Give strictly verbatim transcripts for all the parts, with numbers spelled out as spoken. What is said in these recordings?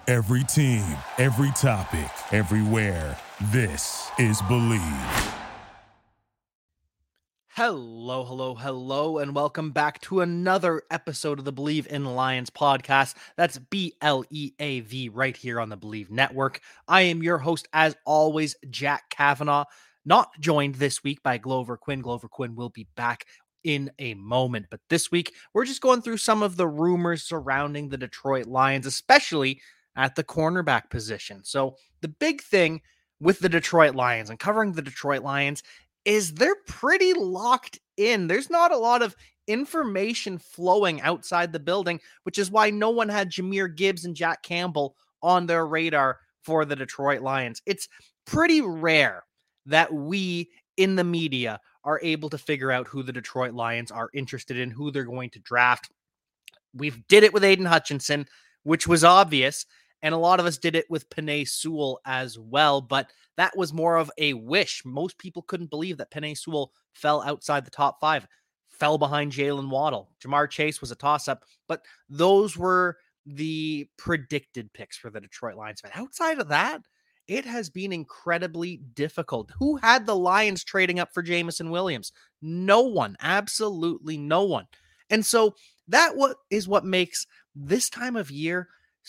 Every team, every topic, everywhere. This is Believe. Hello, hello, hello, and welcome back to another episode of the Believe in Lions podcast. That's B L E A V right here on the Believe Network. I am your host, as always, Jack Kavanaugh, not joined this week by Glover Quinn. Glover Quinn will be back in a moment, but this week we're just going through some of the rumors surrounding the Detroit Lions, especially at the cornerback position. So the big thing with the Detroit Lions and covering the Detroit Lions is they're pretty locked in. There's not a lot of information flowing outside the building, which is why no one had Jahmyr Gibbs and Jack Campbell on their radar for the Detroit Lions. It's pretty rare that we in the media are able to figure out who the Detroit Lions are interested in, who they're going to draft. We've did it with Aiden Hutchinson, which was obvious, and a lot of us did it with Penei Sewell as well, but that was more of a wish. Most people couldn't believe that Penei Sewell fell outside the top five, fell behind Jalen Waddle. Jamar Chase was a toss-up, but those were the predicted picks for the Detroit Lions. But outside of that, it has been incredibly difficult. Who had the Lions trading up for Jameson Williams? No one. Absolutely no one. And so that what is what makes this time of year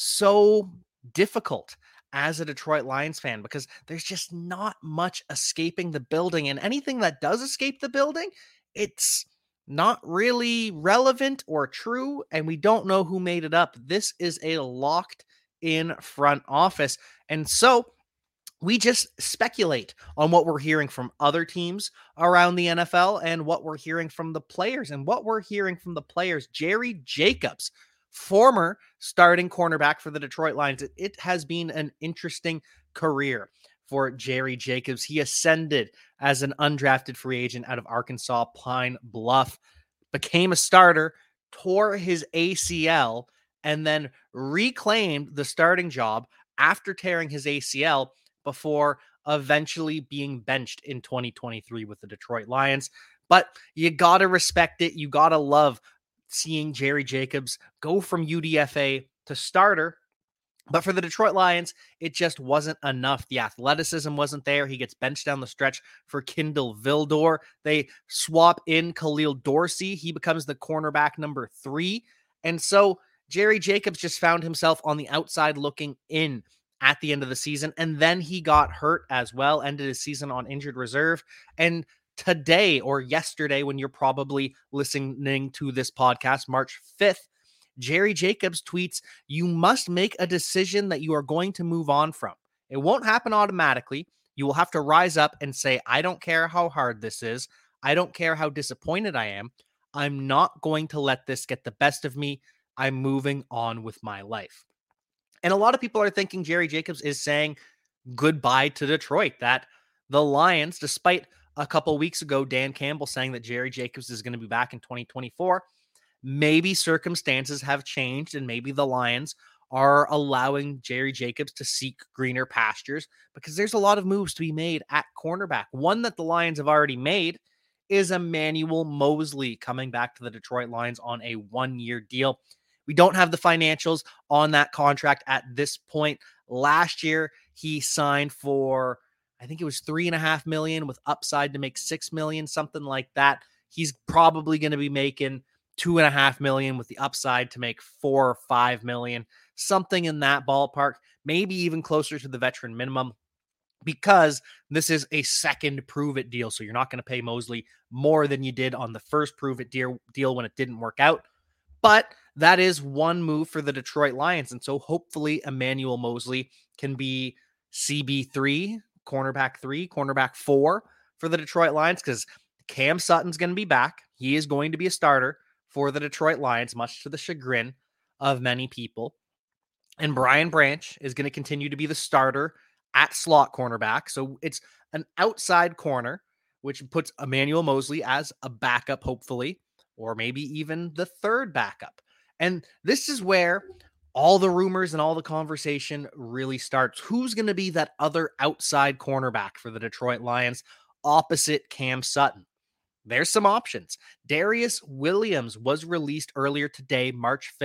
so difficult as a Detroit Lions fan, because there's just not much escaping the building, and anything that does escape the building, it's not really relevant or true, and we don't know who made it up. This is a locked in front office, and so we just speculate on what we're hearing from other teams around the N F L and what we're hearing from the players. And what we're hearing from the players, Jerry Jacobs, former starting cornerback for the Detroit Lions. It, it has been an interesting career for Jerry Jacobs. He ascended as an undrafted free agent out of Arkansas Pine Bluff, became a starter, tore his A C L, and then reclaimed the starting job after tearing his A C L before eventually being benched in twenty twenty-three with the Detroit Lions. But you got to respect it. You got to love seeing Jerry Jacobs go from U D F A to starter. But for the Detroit Lions, it just wasn't enough. The athleticism wasn't there. He gets benched down the stretch for Kindle Vildor. They swap in Khalil Dorsey. He becomes the cornerback number three. And so Jerry Jacobs just found himself on the outside looking in at the end of the season. And then he got hurt as well, ended his season on injured reserve. And today, or yesterday, when you're probably listening to this podcast, March fifth, Jerry Jacobs tweets, "You must make a decision that you are going to move on from. It won't happen automatically. You will have to rise up and say, I don't care how hard this is. I don't care how disappointed I am. I'm not going to let this get the best of me. I'm moving on with my life." And a lot of people are thinking Jerry Jacobs is saying goodbye to Detroit, that the Lions, despite a couple weeks ago, Dan Campbell saying that Jerry Jacobs is going to be back in twenty twenty-four, maybe circumstances have changed and maybe the Lions are allowing Jerry Jacobs to seek greener pastures, because there's a lot of moves to be made at cornerback. One that the Lions have already made is Emmanuel Moseley coming back to the Detroit Lions on a one-year deal. We don't have the financials on that contract at this point. Last year, he signed for, I think it was three and a half million with upside to make six million, something like that. He's probably going to be making two and a half million with the upside to make four or five million, something in that ballpark, maybe even closer to the veteran minimum, because this is a second prove it deal. So you're not going to pay Moseley more than you did on the first prove it deal, deal when it didn't work out. But that is one move for the Detroit Lions. And so hopefully Emmanuel Moseley can be C B three, cornerback three, cornerback four for the Detroit Lions, because Cam Sutton's going to be back. He is going to be a starter for the Detroit Lions, much to the chagrin of many people. And Brian Branch is going to continue to be the starter at slot cornerback. So it's an outside corner, which puts Emmanuel Moseley as a backup, hopefully, or maybe even the third backup. And this is where all the rumors and all the conversation really starts. Who's going to be that other outside cornerback for the Detroit Lions opposite Cam Sutton? There's some options. Darius Williams was released earlier today, March fifth,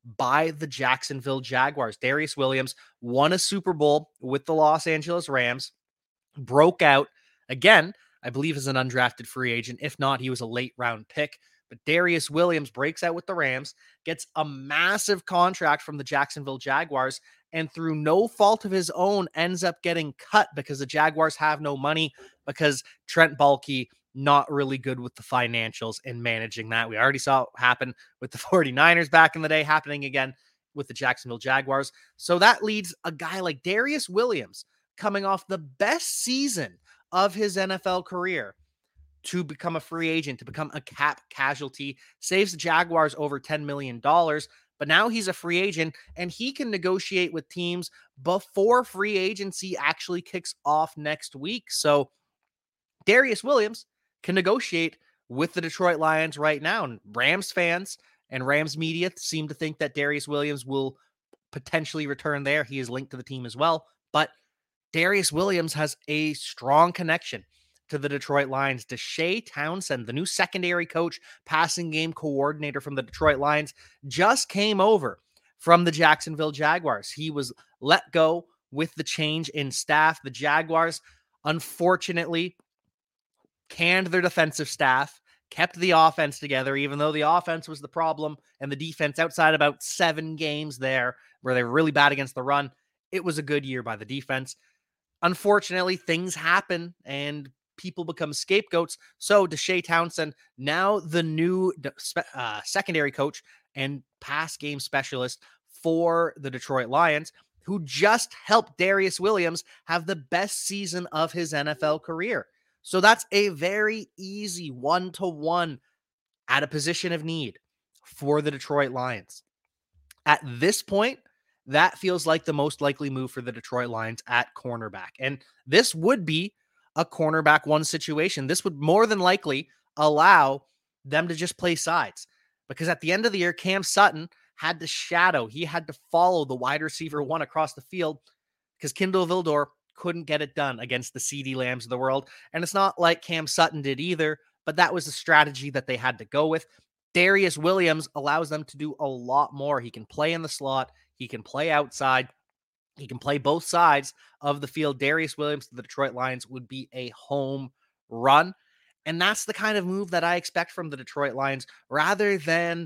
by the Jacksonville Jaguars. Darious Williams won a Super Bowl with the Los Angeles Rams, broke out again, I believe as an undrafted free agent. If not, he was a late round pick. But Darious Williams breaks out with the Rams, gets a massive contract from the Jacksonville Jaguars, and through no fault of his own ends up getting cut because the Jaguars have no money, because Trent Baalke not really good with the financials and managing that. We already saw it happen with the 49ers back in the day, happening again with the Jacksonville Jaguars. So that leads a guy like Darious Williams, coming off the best season of his N F L career, to become a free agent, to become a cap casualty, saves the Jaguars over ten million dollars. But now he's a free agent and he can negotiate with teams before free agency actually kicks off next week. So Darious Williams can negotiate with the Detroit Lions right now. And Rams fans and Rams media seem to think that Darious Williams will potentially return there. He is linked to the team as well. But Darious Williams has a strong connection to the Detroit Lions. Deshae Townsend, the new secondary coach, passing game coordinator from the Detroit Lions, just came over from the Jacksonville Jaguars. He was let go with the change in staff. The Jaguars, unfortunately, canned their defensive staff, kept the offense together, even though the offense was the problem and the defense, outside about seven games there where they were really bad against the run, it was a good year by the defense. Unfortunately, things happen and people become scapegoats. So Deshae Townsend, now the new uh, secondary coach and pass game specialist for the Detroit Lions, who just helped Darious Williams have the best season of his N F L career. So that's a very easy one-to-one at a position of need for the Detroit Lions. At this point, that feels like the most likely move for the Detroit Lions at cornerback. And this would be a cornerback one situation. This would more than likely allow them to just play sides, because at the end of the year, Cam Sutton had to shadow. He had to follow the wide receiver one across the field because Kindle Vildor couldn't get it done against the CeeDee Lambs of the world. And it's not like Cam Sutton did either, but that was the strategy that they had to go with. Darious Williams allows them to do a lot more. He can play in the slot. He can play outside. He can play both sides of the field. Darious Williams to the Detroit Lions would be a home run. And that's the kind of move that I expect from the Detroit Lions, rather than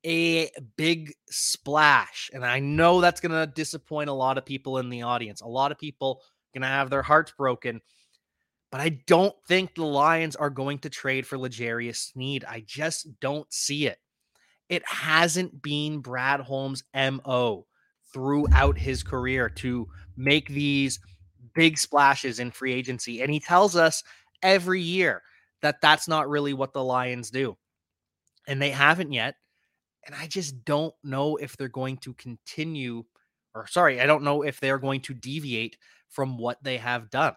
a big splash. And I know that's going to disappoint a lot of people in the audience. A lot of people going to have their hearts broken. But I don't think the Lions are going to trade for L'Jarius Sneed. I just don't see it. It hasn't been Brad Holmes' M O throughout his career to make these big splashes in free agency. And he tells us every year that that's not really what the Lions do. And they haven't yet. And I just don't know if they're going to continue, or sorry, I don't know if they're going to deviate from what they have done.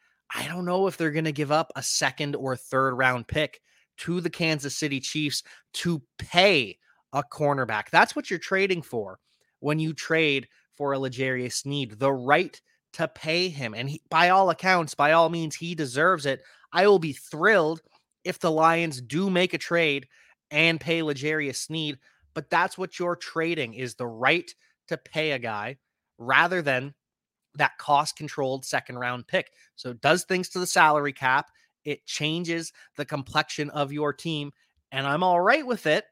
I don't know if they're going to give up a second or third round pick to the Kansas City Chiefs to pay a cornerback. That's what you're trading for when you trade for a L'Jarius Sneed, the right to pay him. And he, by all accounts, by all means, he deserves it. I will be thrilled if the Lions do make a trade and pay L'Jarius Sneed, but that's what you're trading, is the right to pay a guy rather than that cost-controlled second-round pick. So it does things to the salary cap. It changes the complexion of your team, and I'm all right with it,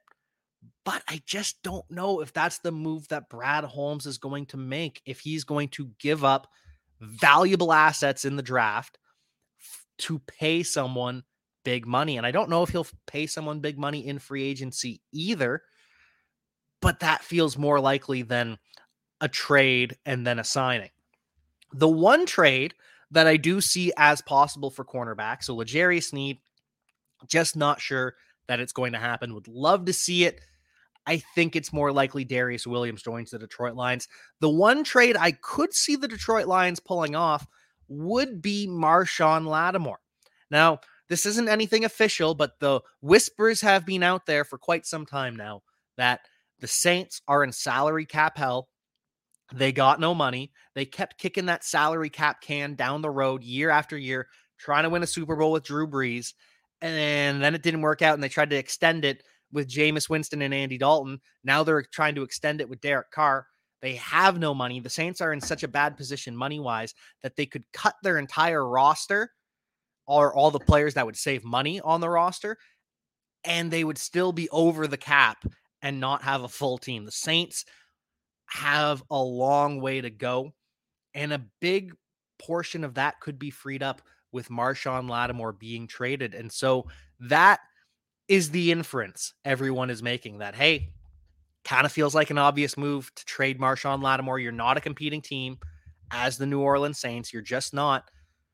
but I just don't know if that's the move that Brad Holmes is going to make, if he's going to give up valuable assets in the draft to pay someone big money. And I don't know if he'll pay someone big money in free agency either, but that feels more likely than a trade and then a signing. The one trade that I do see as possible for cornerback, so L'Jarius Sneed, just not sure that it's going to happen. Would love to see it. I think it's more likely Darious Williams joins the Detroit Lions. The one trade I could see the Detroit Lions pulling off would be Marshon Lattimore. Now, this isn't anything official, but the whispers have been out there for quite some time now that the Saints are in salary cap hell. They got no money. They kept kicking that salary cap can down the road year after year, trying to win a Super Bowl with Drew Brees. And then it didn't work out, and they tried to extend it with Jameis Winston and Andy Dalton. Now they're trying to extend it with Derek Carr. They have no money. The Saints are in such a bad position money-wise that they could cut their entire roster, or all the players that would save money on the roster, and they would still be over the cap and not have a full team. The Saints have a long way to go, and a big portion of that could be freed up with Marshon Lattimore being traded. And so that is the inference everyone is making, that, hey, kind of feels like an obvious move to trade Marshon Lattimore. You're not a competing team as the New Orleans Saints. You're just not.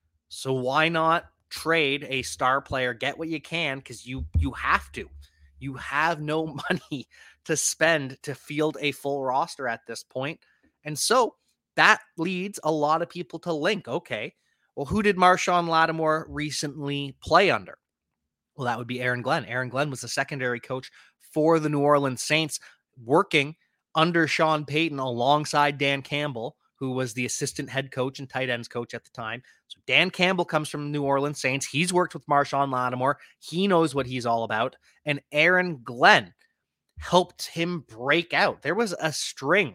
So why not trade a star player, get what you can, because you you have to. You have no money to spend to field a full roster at this point. And so that leads a lot of people to link, okay, well, who did Marshon Lattimore recently play under? Well, that would be Aaron Glenn. Aaron Glenn was the secondary coach for the New Orleans Saints, working under Sean Payton alongside Dan Campbell, who was the assistant head coach and tight ends coach at the time. So Dan Campbell comes from New Orleans Saints. He's worked with Marshon Lattimore. He knows what he's all about. And Aaron Glenn helped him break out. There was a string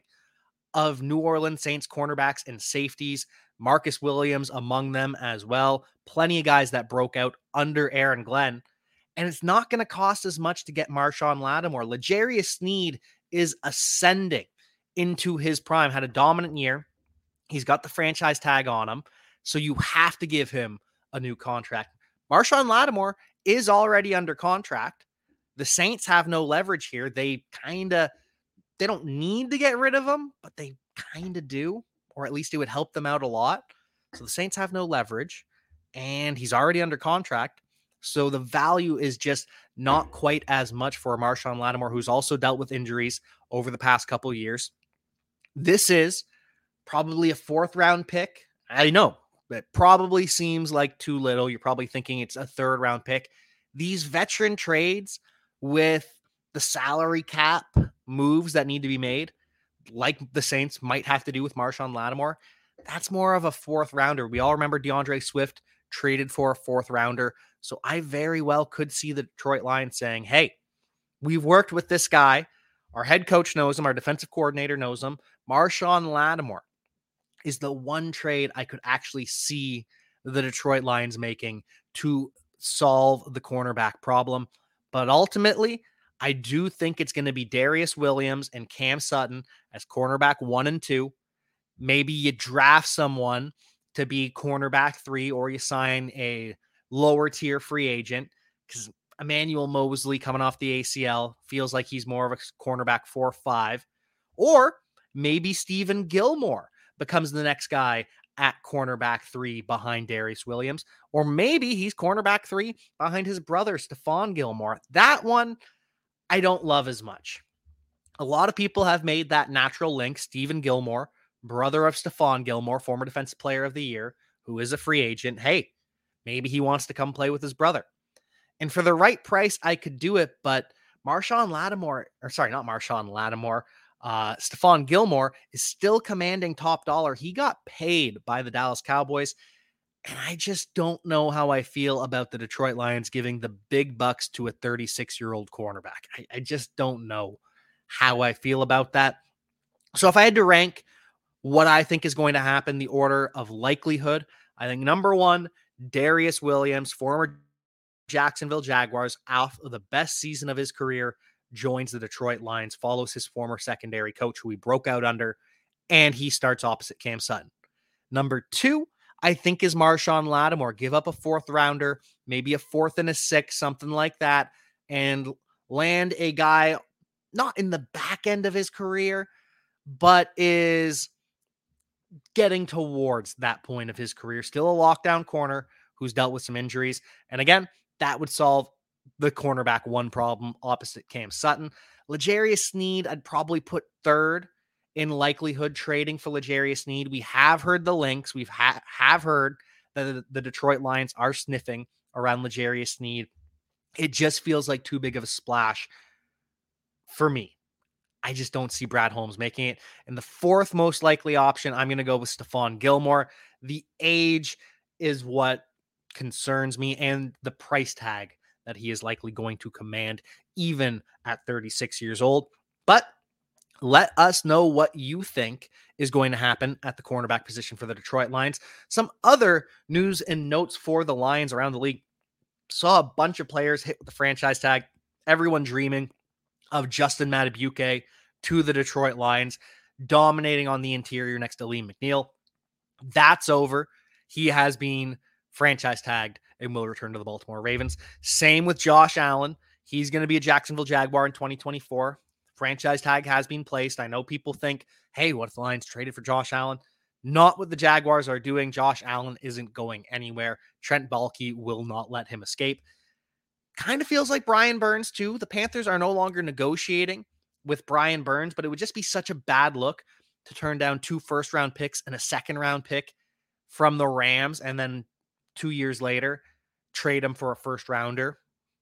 of New Orleans Saints cornerbacks and safeties, Marcus Williams among them as well. Plenty of guys that broke out under Aaron Glenn. And it's not going to cost as much to get Marshon Lattimore. L'Jarius Sneed is ascending into his prime, had a dominant year. He's got the franchise tag on him, so you have to give him a new contract. Marshon Lattimore is already under contract. The Saints have no leverage here. They kind of, they don't need to get rid of him, but they kind of do, or at least it would help them out a lot. So the Saints have no leverage, and he's already under contract. So the value is just not quite as much for Marshon Lattimore, who's also dealt with injuries over the past couple of years. This is probably a fourth round pick. I know it probably seems like too little. You're probably thinking it's a third round pick. These veteran trades with the salary cap moves that need to be made, like the Saints might have to do with Marshon Lattimore, that's more of a fourth rounder. We all remember DeAndre Swift traded for a fourth rounder. So I very well could see the Detroit Lions saying, hey, we've worked with this guy. Our head coach knows him. Our defensive coordinator knows him. Marshon Lattimore is the one trade I could actually see the Detroit Lions making to solve the cornerback problem. But ultimately, I do think it's going to be Darius Williams and Cam Sutton as cornerback one and two. Maybe you draft someone to be cornerback three, or you sign a lower tier free agent, because Emmanuel Mosley coming off the A C L feels like he's more of a cornerback four five. Or maybe Stephen Gilmore becomes the next guy at cornerback three behind Darius Williams. Or maybe he's cornerback three behind his brother, Stephon Gilmore. That one I don't love as much. A lot of people have made that natural link. Stephen Gilmore, brother of Stephon Gilmore, former defensive player of the year, who is a free agent. Hey, maybe he wants to come play with his brother. And for the right price, I could do it. But Marshon Lattimore, or sorry, not Marshon Lattimore, uh, Stephon Gilmore is still commanding top dollar. He got paid by the Dallas Cowboys. And I just don't know how I feel about the Detroit Lions giving the big bucks to a thirty-six-year-old cornerback. I, I just don't know how I feel about that. So if I had to rank what I think is going to happen, the order of likelihood, I think number one, Darius Williams, former Jacksonville Jaguars, out of the best season of his career, joins the Detroit Lions, follows his former secondary coach who he broke out under, and he starts opposite Cam Sutton. Number two, I think, is Marshon Lattimore. Give up a fourth rounder, maybe a fourth and a sixth, something like that, and land a guy not in the back end of his career, but is getting towards that point of his career. Still a lockdown corner who's dealt with some injuries. And again, that would solve the cornerback one problem opposite Cam Sutton. L'Jarius Sneed, I'd probably put third in likelihood trading for L'Jarius Sneed. We have heard the links. We've ha- have heard that the, the Detroit Lions are sniffing around L'Jarius Sneed. It just feels like too big of a splash for me. I just don't see Brad Holmes making it. And the fourth most likely option, I'm going to go with Stephon Gilmore. The age is what concerns me, and the price tag that he is likely going to command even at thirty-six years old. But let us know what you think is going to happen at the cornerback position for the Detroit Lions. Some other news and notes for the Lions around the league. Saw a bunch of players hit with the franchise tag. Everyone dreaming of Justin Madubuike to the Detroit Lions, dominating on the interior next to Liam McNeil. That's over. He has been franchise tagged and will return to the Baltimore Ravens. Same with Josh Allen. He's going to be a Jacksonville Jaguar in twenty twenty-four. Franchise tag has been placed. I know people think, hey, what if the Lions traded for Josh Allen? Not what the Jaguars are doing. Josh Allen isn't going anywhere. Trent Baalke will not let him escape. Kind of feels like Brian Burns, too. The Panthers are no longer negotiating with Brian Burns, but it would just be such a bad look to turn down two first-round picks and a second-round pick from the Rams, and then two years later, trade him for a first-rounder.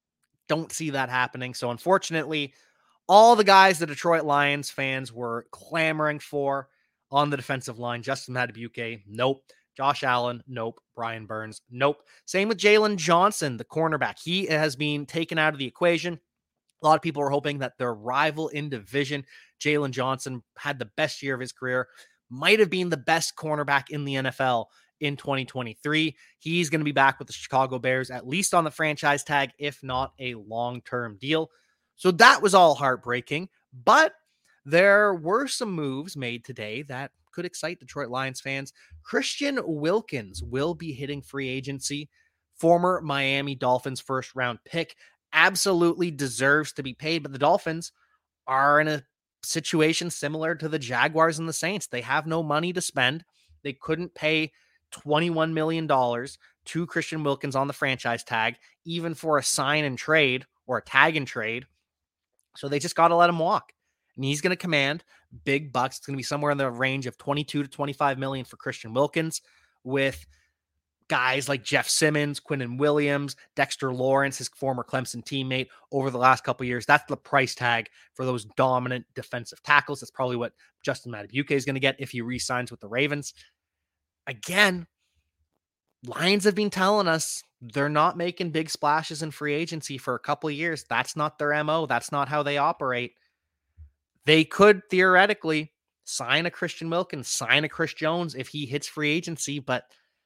Don't see that happening. So, unfortunately, all the guys the Detroit Lions fans were clamoring for on the defensive line, Justin Madubuike, nope. Josh Allen, nope. Brian Burns, nope. Same with Jalen Johnson, the cornerback. He has been taken out of the equation. A lot of people were hoping that their rival in division, Jalen Johnson, had the best year of his career, might have been the best cornerback in the N F L in twenty twenty-three. He's going to be back with the Chicago Bears, at least on the franchise tag, if not a long-term deal. So that was all heartbreaking, but there were some moves made today that could excite Detroit Lions fans. Christian Wilkins will be hitting free agency. Former Miami Dolphins first round pick, absolutely deserves to be paid, but the Dolphins are in a situation similar to the Jaguars and the Saints. They have no money to spend. They couldn't pay twenty-one million dollars to Christian Wilkins on the franchise tag, even for a sign and trade or a tag and trade. So they just got to let him walk. And he's going to command big bucks. It's going to be somewhere in the range of twenty-two to twenty-five million for Christian Wilkins, with guys like Jeff Simmons, Quinnen Williams, Dexter Lawrence, his former Clemson teammate over the last couple of years. That's the price tag for those dominant defensive tackles. That's probably what Justin Madubuike is going to get if he re-signs with the Ravens. Again, Lions have been telling us they're not making big splashes in free agency for a couple of years. That's not their M O. That's not how they operate. They could theoretically sign a Christian Wilkins, sign a Chris Jones if he hits free agency, but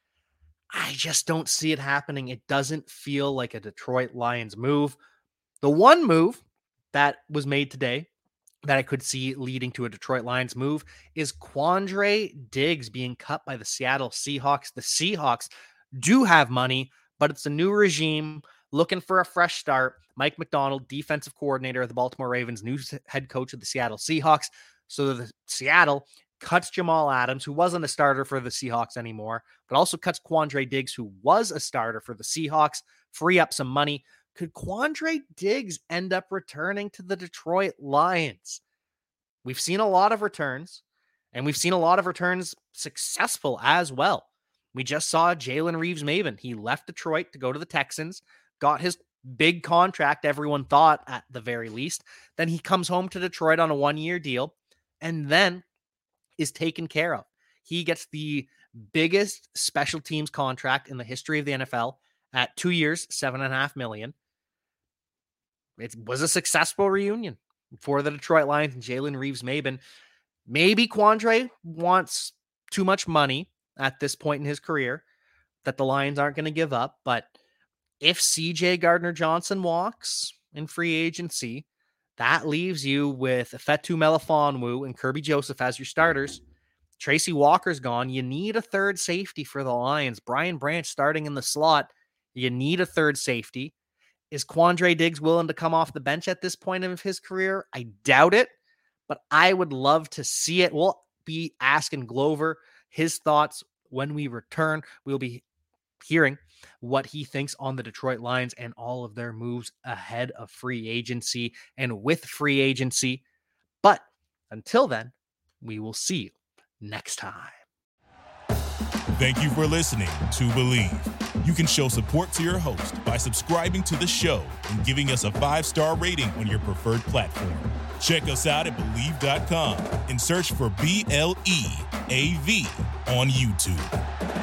I just don't see it happening. It doesn't feel like a Detroit Lions move. The one move that was made today that I could see leading to a Detroit Lions move is Quandre Diggs being cut by the Seattle Seahawks. The Seahawks do have money, but it's a new regime looking for a fresh start. Mike Macdonald, defensive coordinator of the Baltimore Ravens, new head coach of the Seattle Seahawks. So the Seattle cuts Jamal Adams, who wasn't a starter for the Seahawks anymore, but also cuts Quandre Diggs, who was a starter for the Seahawks, free up some money. Could Quandre Diggs end up returning to the Detroit Lions? We've seen a lot of returns, and we've seen a lot of returns successful as well. We just saw Jalen Reeves-Maybin. He left Detroit to go to the Texans, got his big contract, everyone thought at the very least. Then he comes home to Detroit on a one-year deal, and then is taken care of. He gets the biggest special teams contract in the history of the N F L at two years, seven and a half million. It was a successful reunion for the Detroit Lions and Jalen Reeves-Maybin. Maybe Quandre wants too much money at this point in his career that the Lions aren't going to give up. But if C J Gardner-Johnson walks in free agency, that leaves you with Fetu Melifonwu and Kirby Joseph as your starters. Tracy Walker's gone. You need a third safety for the Lions. Brian Branch starting in the slot. You need a third safety. Is Quandre Diggs willing to come off the bench at this point of his career? I doubt it, but I would love to see it. We'll be asking Glover his thoughts when we return. We'll be hearing what he thinks on the Detroit Lions and all of their moves ahead of free agency and with free agency. But until then, we will see you next time. Thank you for listening to Believe. You can show support to your host by subscribing to the show and giving us a five-star rating on your preferred platform. Check us out at Believe dot com and search for B L E A V on YouTube.